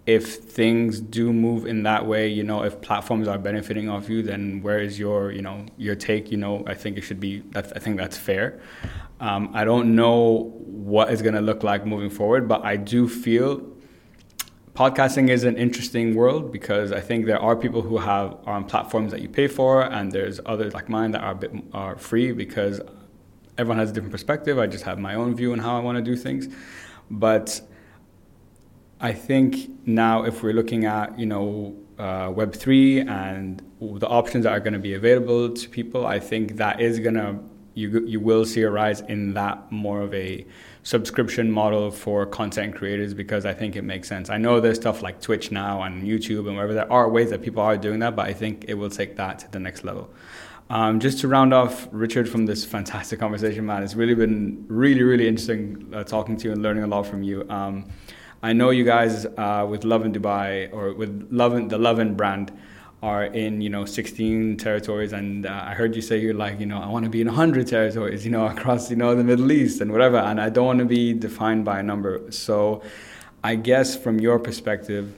if things do move in that way, you know, if platforms are benefiting off you, then where is your, you know, your take? You know, I think it should be, that's, I think that's fair. Um, I don't know what it's going to look like moving forward, but I do feel podcasting is an interesting world, because I think there are people who have are on platforms that you pay for, and there's others like mine that are a bit are free, because everyone has a different perspective. I just have my own view on how I want to do things. But I think now if we're looking at, you know, uh, Web three and the options that are going to be available to people, I think that is going to, you you will see a rise in that more of a subscription model for content creators, because I think it makes sense. I know there's stuff like Twitch now and YouTube and wherever, there are ways that people are doing that, but I think it will take that to the next level. Um, just to round off, Richard, from this fantastic conversation, man, it's really been really, really interesting uh, talking to you and learning a lot from you. Um, I know you guys uh, with Lovin Dubai, or with Lovin, the Lovin brand, are in, you know, sixteen territories, and uh, I heard you say you're like, you know, I want to be in one hundred territories, you know, across, you know, the Middle East and whatever, and I don't want to be defined by a number. So I guess from your perspective,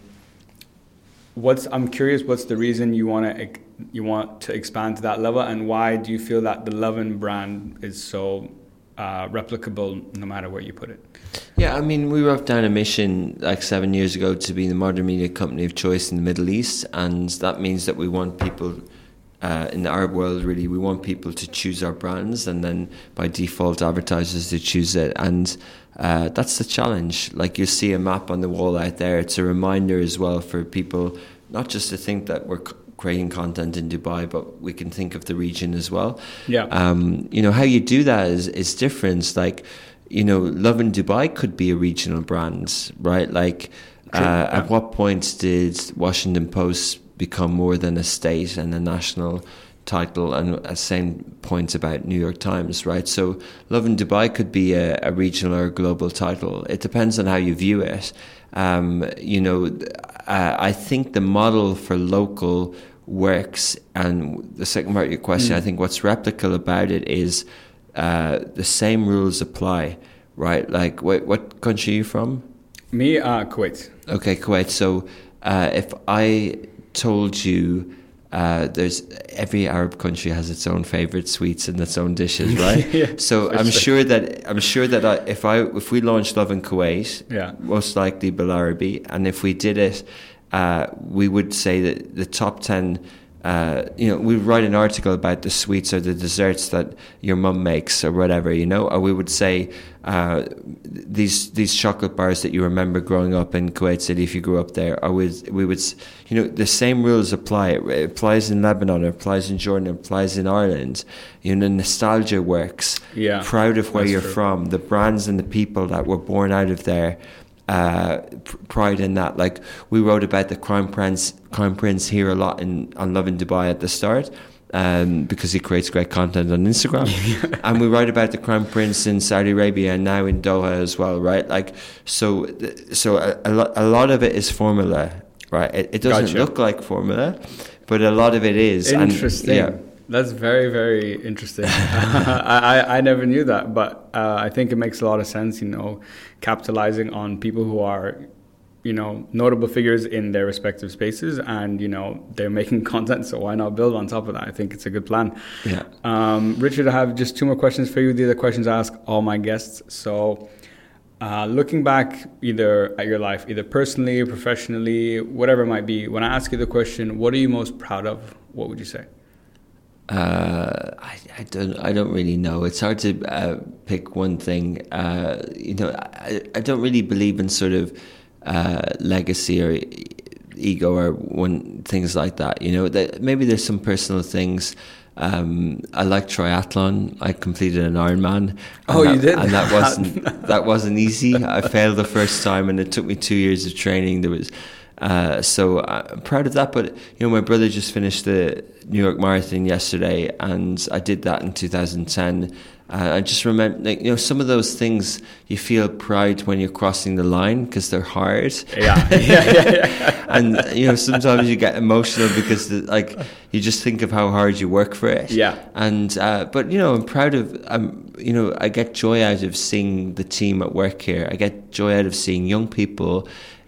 what's I'm curious, what's the reason you want to you want to expand to that level, and why do you feel that the Lovin brand is so uh, replicable no matter where you put it? Yeah, I mean, we wrote down a mission like seven years ago to be the modern media company of choice in the Middle East, and that means that we want people uh, in the Arab world, really, we want people to choose our brands, and then by default advertisers to choose it. And uh, that's the challenge. Like, you see a map on the wall out there. It's a reminder as well for people not just to think that we're creating content in Dubai, but we can think of the region as well. Yeah. Um, you know, how you do that is, is different. Like, you know, Lovin Dubai could be a regional brand, right? Like, uh, yeah. At what point did Washington Post become more than a state and a national title, and a same point about New York Times, right? So Lovin Dubai could be a, a regional or a global title. It depends on how you view it. Um, you know, uh, I think the model for local works, and the second part of your question, mm. I think what's replicable about it is Uh, the same rules apply, right? Like, what, what country are you from? Me, uh, Kuwait. Okay, Kuwait. So uh, if I told you uh, there's every Arab country has its own favorite sweets and its own dishes, right? Yeah, so I'm sure. sure that I'm sure that I, if I if we launched Lovin Kuwait, yeah. most likely Bilarabi, and if we did it, uh, we would say that the top ten. Uh, you know, we write an article about the sweets or the desserts that your mum makes or whatever, you know, or we would say uh, these these chocolate bars that you remember growing up in Kuwait City if you grew up there, or we, we would, you know, the same rules apply. It applies in Lebanon, it applies in Jordan, it applies in Ireland. You know, nostalgia works. Yeah, proud of where you're true. from, the brands and the people that were born out of there. Uh, pride in that. Like, we wrote about the Crime Prince, Crime Prince here a lot in on Lovin Dubai at the start, um, because he creates great content on Instagram, and we write about the Crime Prince in Saudi Arabia and now in Doha as well, right? Like, so, so a, a lot, a lot of it is formula, right? It, it doesn't Gotcha. look like formula, but a lot of it is. Interesting. And, yeah. That's very, very interesting. I, I, I never knew that, but uh, I think it makes a lot of sense, you know, capitalizing on people who are, you know, notable figures in their respective spaces, and, you know, they're making content, so why not build on top of that? I think it's a good plan. Yeah. Um, Richard, I have just two more questions for you. These are questions I ask all my guests. So uh, looking back either at your life, either personally, professionally, whatever it might be, when I ask you the question, what are you most proud of? What would you say? Uh, I, I don't. I don't really know. It's hard to uh, pick one thing. Uh, you know, I, I don't really believe in sort of uh, legacy or ego or one things like that. You know, that maybe there's some personal things. Um, I like triathlon. I completed an Ironman. Oh, that, you did, and that wasn't that wasn't easy. I failed the first time, and it took me two years of training. There was. Uh, so I'm proud of that, but you know, my brother just finished the New York Marathon yesterday, and I did that in two thousand ten. Uh, I just remember, like, you know, some of those things you feel pride when you're crossing the line because they're hard. Yeah, yeah, yeah, yeah. And you know, sometimes you get emotional because the, like you just think of how hard you work for it. Yeah. And uh, but you know, I'm proud of. I'm you know, I get joy out of seeing the team at work here. I get joy out of seeing young people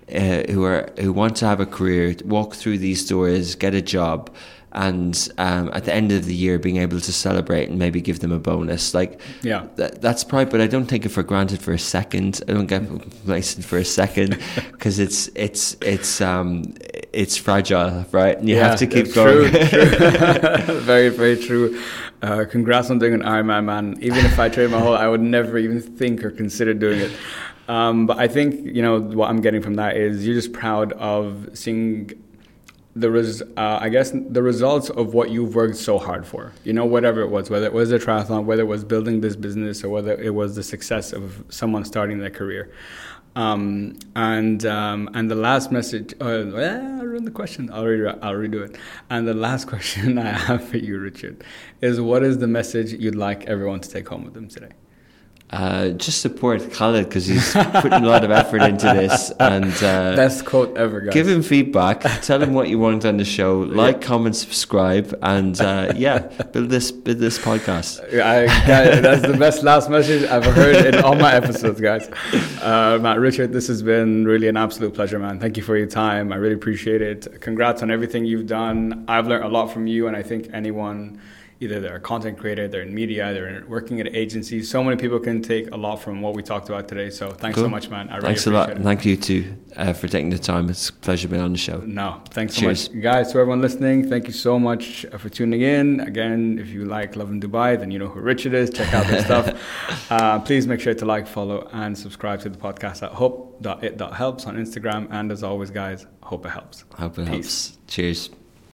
uh, who are who want to have a career, walk through these doors, get a job, and um, at the end of the year being able to celebrate and maybe give them a bonus. Like, yeah, th- that's pride, but I don't take it for granted for a second. I don't get complacent for a second, because it's it's it's um it's fragile, right? And you yeah, have to keep going. True, true. Very, very true. Uh, congrats on doing an Ironman, man. Even if I trained my whole, I would never even think or consider doing it. Um, but I think, you know, what I'm getting from that is you're just proud of seeing the res- uh, I guess the results of what you've worked so hard for. You know, whatever it was, whether it was a triathlon, whether it was building this business, or whether it was the success of someone starting their career. Um, and um, and the last message, uh, well, I ruined the question. I'll redo, I'll redo it. And the last question I have for you, Richard, is what is the message you'd like everyone to take home with them today? Uh, just support Khaled, because he's putting a lot of effort into this, and uh, best quote ever, guys. Give him feedback, tell him what you want on the show, like, yeah. comment, subscribe, and uh, yeah, build this build this podcast. I, guys, that's the best last message I've heard in all my episodes, guys. Uh, Matt, Richard, this has been really an absolute pleasure, man. Thank you for your time. I really appreciate it. Congrats on everything you've done. I've learned a lot from you, and I think anyone, either they're a content creator, they're in media, they're working at agencies. So many people can take a lot from what we talked about today. So thanks cool. so much, man. I really thanks appreciate a lot. it. Thank you too uh, for taking the time. It's a pleasure being on the show. No, thanks Cheers. so much. Guys, to everyone listening, thank you so much for tuning in. Again, if you like Love in Dubai, then you know who Richard is. Check out their stuff. Uh, please make sure to like, follow, and subscribe to the podcast at hope dot it dot helps on Instagram. And as always, guys, hope it helps. Hope it Peace. helps. Cheers.